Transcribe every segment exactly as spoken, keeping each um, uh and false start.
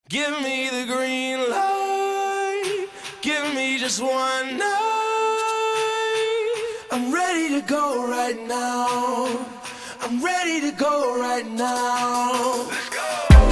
Give me the green light. Give me just one night. I'm ready to go right now. I'm ready to go right now. Let's go.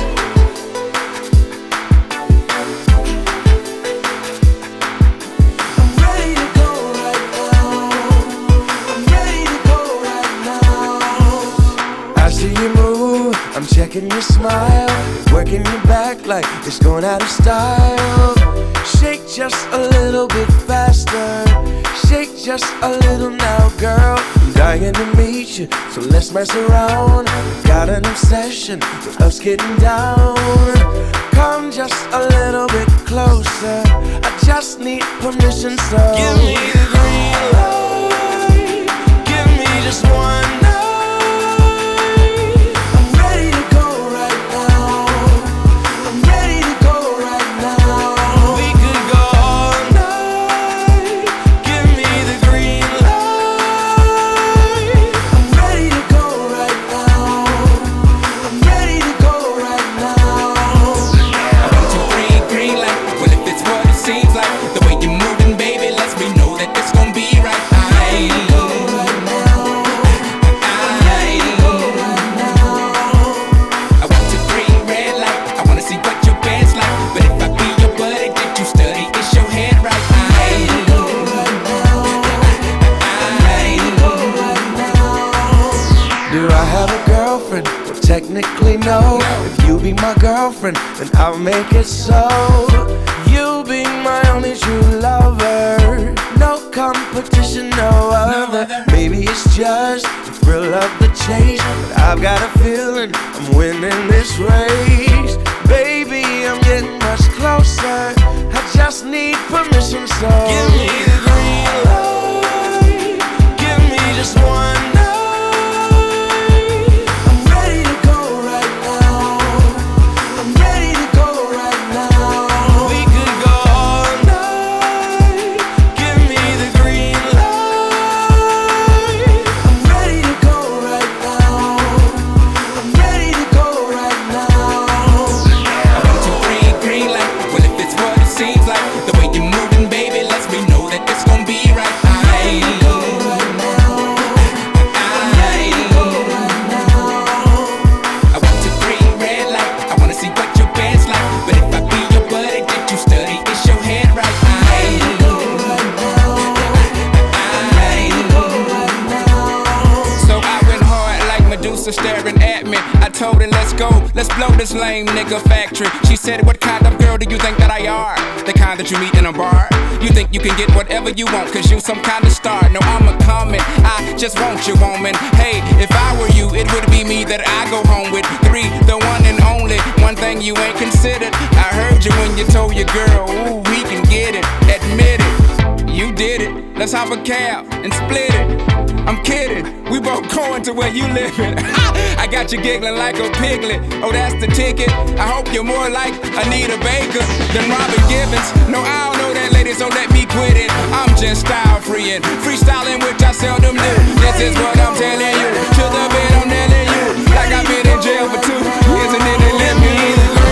I'm ready to go right now. I'm ready to go right now. I see you move, I'm checking your smile, working your back like it's going out of style. Shake just a little bit faster, shake just a little now, girl. I'm dying to meet you, so let's mess around. Got an obsession with us getting down. Come just a little bit closer, I just need permission, so give me the green light. Give me just one night. I'm ready to go right now. I'm ready to go right now. We could go all night. Give me the green light. I'm ready to go right now. I'm ready to go right now. One, two, three, green light. Well, if it's what it seems like, the way you're moving, baby, lets me know that it's gonna be right. I Do I have a girlfriend? Well, technically no. If you be my girlfriend, then I'll make it so. You be my only true lover. No competition, no other. Maybe it's just the thrill of the chase, but I've got a feeling I'm winning this race. Baby, I'm getting much closer. I just need permission, so give me the green light. Give me just one night. Staring at me, I told her let's go, let's blow this lame nigga factory. She said, what kind of girl do you think that I are? The kind that you meet in a bar. You think you can get whatever you want, cause you some kind of star. No, I'm a comet, I just want you, woman. Hey, if I were you, it would be me that I go home with. Three, the one and only, one thing you ain't considered. I heard you when you told your girl, ooh, we can get it, admit it. You did it, let's hop a cab and split it. I'm kidding, we both going to where you living. I got you giggling like a piglet. Oh, that's the ticket. I hope you're more like Anita Baker than Robin Gibbons. No, I don't know that lady, so let me quit it. I'm just style freeing, freestyling, which I seldom do. This is what I'm telling you. To the bed, I'm telling you. Like I've been in jail for two years and then they let me in.